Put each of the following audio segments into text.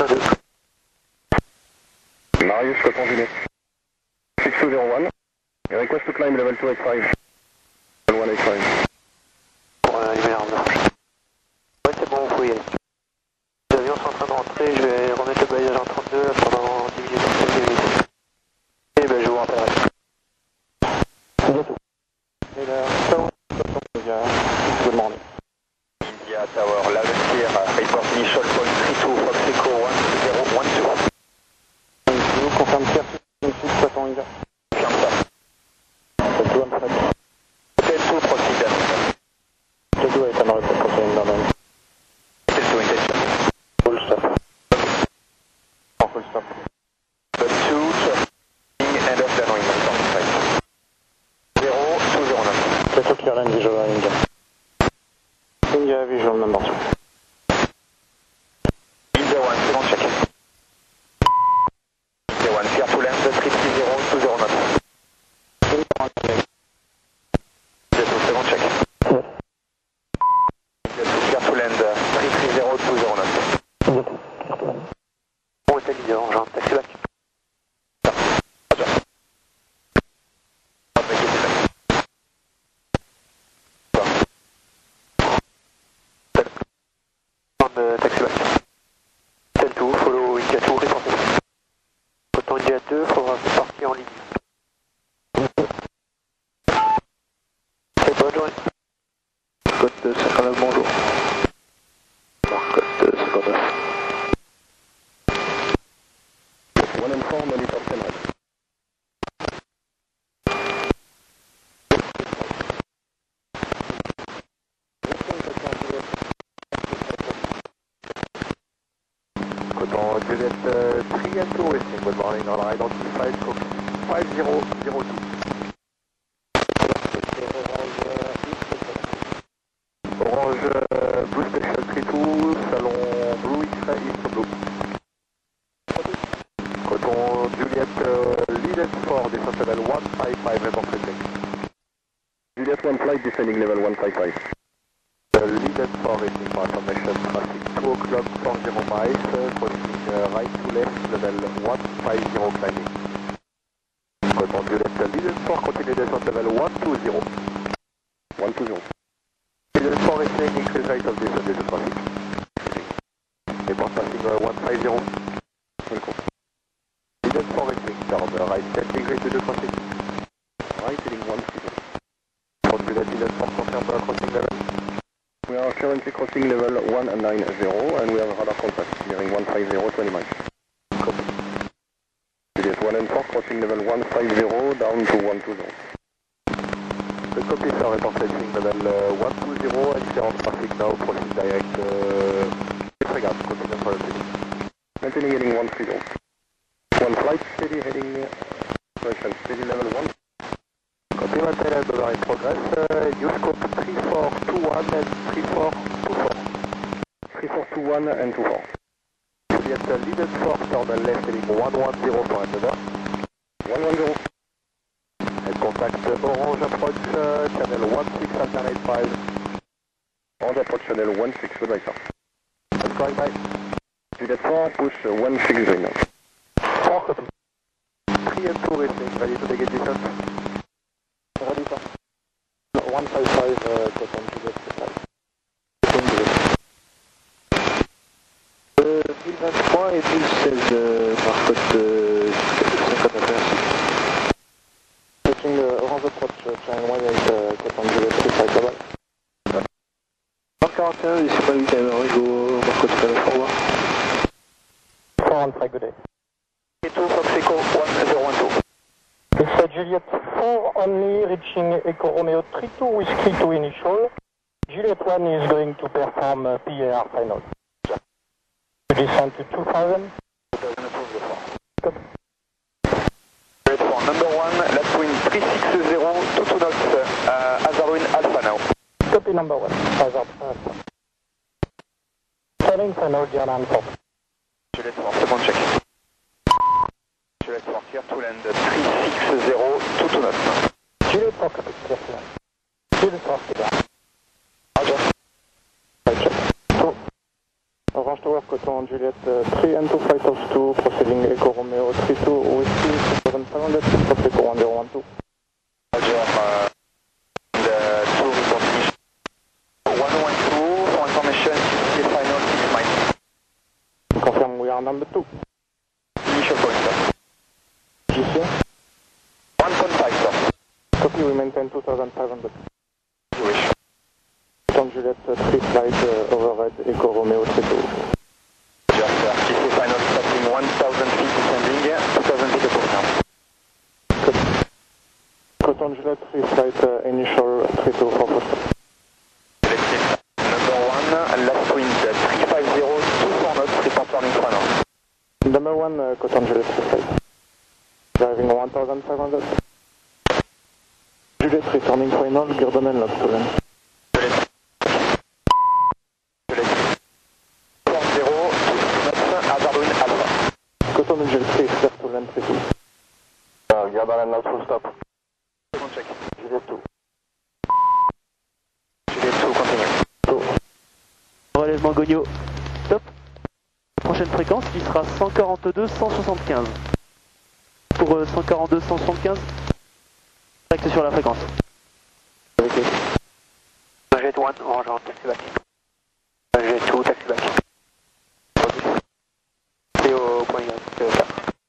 Marius, Coton Juliet. 6201. Request to climb level 285. Level 185. Ouais, c'est bon, vous pouvez y aller. Les avions sont en train de rentrer, je vais remettre le balayage en 32 là, pendant 10 minutes. Et ben je vous rappellerai. Bientôt. Et là, ciao. Good morning. India Tower, Lavender, report initial point 32, Fox Echo 1012. Je vous confirme Pierre, 6, 60 India. Confirme ça. C'est tout, Amsterdam. Hotel 2, proceed. C'est tout, et ça n'aurait pas continué dans le Hotel 2, intention. full stop. En full stop. Hotel 2, end of downwind, 0209. Plateau clear line visual India. India visual number 2. India 1, c'est bon, check. India 1, clear to land, 330-209. India 2, c'est bon, check. India 2, clear to land, 330-209. Bon, hôtel India, j'ai un taxi back. Taxi back. Tel tout, follow India 2, reporté. Coton India 2, faudra partir en ligne. C'est bonne journée. Côte 59, bonjour. Côte 59. 1 monitor 10 right. Coton Juliet 3 and 2 resting, good morning, on identified scope 5002. Orange Blue Station 32, Salon Blue X-ray East Blue. Coton Juliet lead and 4, descent level 155, report resting. Juliet 1 flight descending level 155. Lead and 4 resting for information, traffic 2 o'clock 40 miles, crossing right to left, level 150 climbing. Coton Juliet lead and 4, continue descent level 120. 120. Lead and 4 resting, increase rate of descent due to traffic. Report passing 150. Lead and 4 resting, down right 10 degrees due to traffic. Right heading 130. Coton Juliet lead and 4 confirm crossing level. We are currently crossing level 190 and we have radar contact nearing 150, 20 miles. Copy. Juliet 1 and 4 crossing level 150 down to 120. The copy sir, report passing level 120 and clear on traffic now, proceed direct disregard, continue for the city. Maintaining heading 130. One flight steady heading correction, steady level 1. Copy, maintain and over in progress, use scope 3421 and 3424. 3421 and 24. Juliet lead and 4, turn left heading 110 for handover. 110. And contact Orange approach, channel 16 alternate 5. Orange approach channel 16, goodbye sir. That's correct, bye. Juliet 4, push 160 now. 4 copy. 3 and 2 racing, ready to begin descent. Ready, sir. 155, Coton Juliet 5. Coton Juliet. 1023 et 1016 par côte 59. Taking Orange approach, channel 18, Coton Juliet 5, bye-bye. 41, ici pas 8 Rigo, par côte 4, au revoir. 415, good day. 2 Fox Echo 1012. It's Juliet 4 only, reaching Echo Romeo 32 Whiskey 2 initial. Juliet 1 is going to perform PAR final. To descend to 2000. Good. Juliet 4, number 1, left wind 360, 2 knots, Azarwin Alpha now. Copy number 1, hazard Alpha. Turning final, Diana 4. Juliet 4, second check. Juliet 4, clear to land 360, 2 knots. Juliet 4, copy, clear to land. Juliet 4, clear. Roger. Right check. 2. Orange Orange Tower, Coton Juliet 3 and 2 flight of 2, proceeding Echo Romeo 32, Whiskey 2700, stop Echo 1012. Roger, the 2 reporting 112, for information, CCA final 6 miles. Confirm we are number 2. Initial point, sir. GC? 1.5, sir. Copy, we maintain 2500. You wish. Coton Juliet 3 flight overhead Echo Romeo 32. Roger, sir. CCA final stopping 1000 feet descending, 2000 feet above now. Coton Juliet 3 flight initial 3244. Selected. Number 1, last wind 350, 24 knots, report turning final. Number 1, Coton Juliet 3 flight. Driving 1500. Juliet returning final, Gurdon and Lock to land. Coton Juliet 3 clear to land 32. Gurdon and Lock full stop. Second check. Juliet 2. Juliet 2, continue. Relèvement Gogno, stop. Prochaine fréquence qui sera 142-175. Pour 142-175, acte sur la fréquence. Jet 1, orange, taxi back. Jet 2, taxi back. C'est au point c'est au 4.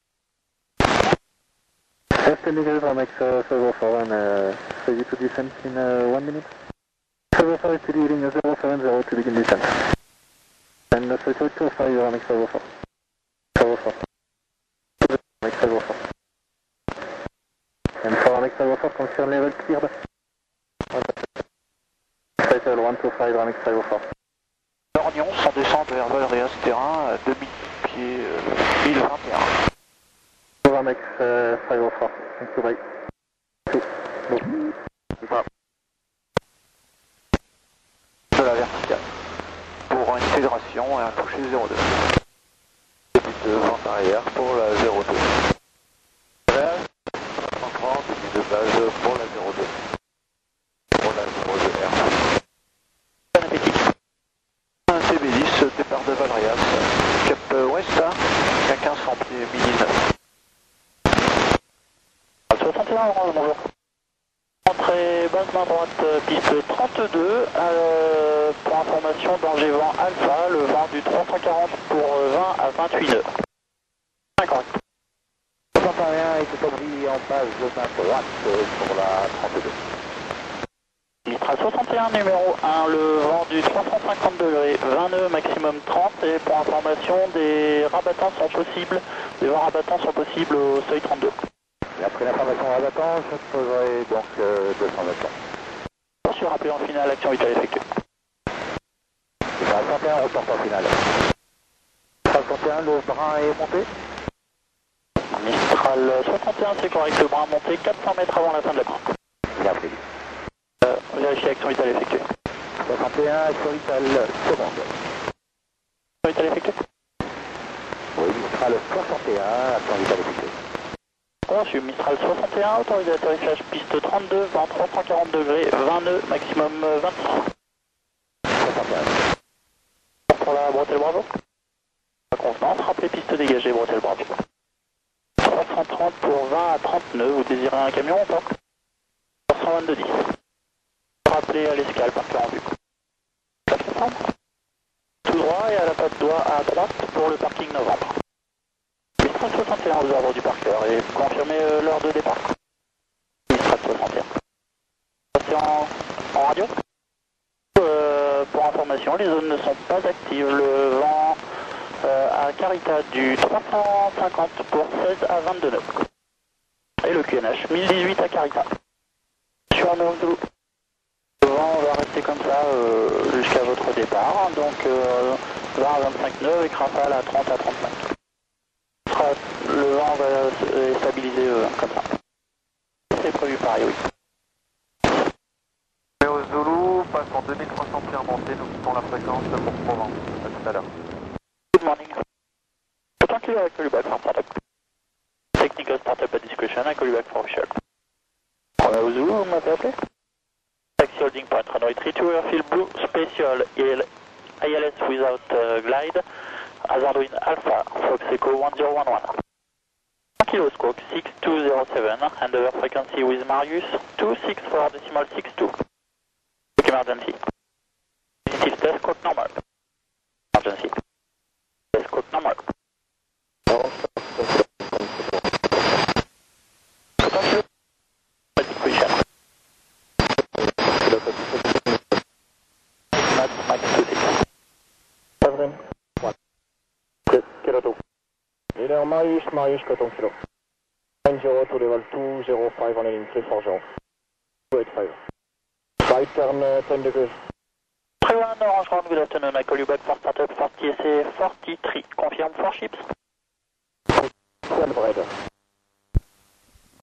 Estimated Romex 041, ready to descend in 1 minute. 04 is leading 070 to begin descent. And 3225 Romex 04. 04. Romex 04. And for Romex 04, confirm level cleared. Title 125 Romex 04. Lorgnon, sans descente vers Valerias terrain, à 2000 pieds, 1021. Romex 04. Thank you, bye. De la verticale. Pour une fédération et un toucher 02. Début de vente arrière pour la 02. Là, 130, début de base pour la 02. Pour la 02R. Bon appétit. Un CB10, départ de Valerias. Cap ouest, à 1500 pieds, 1019. 61, orange, bonjour. Entrée basse main droite, piste 32, pour information, danger vent alpha, le vent du 340 pour 20 à 28 nœuds. 50. 61 est établi en base de main droite pour la 32. Mistral 61 numéro 1, le vent du 350 degrés, 20 nœuds, maximum 30, et pour information, des rabattants sont possibles, des vents rabattants sont possibles au seuil 32. Et après l'information rabattant, je poserai donc 200 battants. Sur rappel en finale, action vitale effectuée. Mistral 61, reporte en finale. Mistral 61, le brin est monté. Mistral 61, c'est correct, le brin monté 400 mètres avant la fin de la course. Il a pris. Vérifier action vitale effectuée. 61, action vitale seconde. Action vitale effectuée. Oui, Mistral 61, action vitale effectuée. Reçu, Mistral 61, autorisé atterrissage piste 32, vent 340 degrés, 20 nœuds, maximum 26. 61. Pour la bretelle Bravo. La convenance, rappelez piste dégagée, bretelle Bravo. 330 pour 20 à 30 nœuds, vous désirez un camion ou pas? 122 10. Rappelez à l'escale, parquet en vue. 400. Tout droit et à la patte doigt à droite pour le parking novembre. 61 aux ordres du parqueur et confirmez l'heure de départ. Mistral 61. C'est en radio. Pour information, les zones ne sont pas actives. Le vent à Carita du 350 pour 16 à 22 nœuds. Et le QNH 1018 à Carita. Sur Nozdou. Le vent va rester comme ça jusqu'à votre départ. Donc 20 à 25 nœuds avec rafale à 30 à 35. Le vent va être stabilisé comme ça. C'est prévu pareil, oui. Méo Zulu passe en 2300 pieds remontés, nous quittons la fréquence pour Provence. À tout à l'heure. Good morning. Thank you, I call you back from startup. Technical startup at discretion, I call you back for official. Méo Zulu, vous m'avez appelé? Taxi holding point, runway 32, airfield blue, spatial, ILS without glide, hazard wind Alpha, Fox Echo 1011. Kilo squawk 6207, handover frequency with Marius 264.62. Emergency. Still test squawk normal. Emergency. Test squawk normal. Position. Max 26. 7, 1. Kilo 2. Leader Marius, Cotton Kilo. 90 to level 205 on heading 340. 285. Right turn 10 degrees. 31 Orange Round, good afternoon. I call you back for startup for TSA 43. Confirm 4 ships. Send Breda.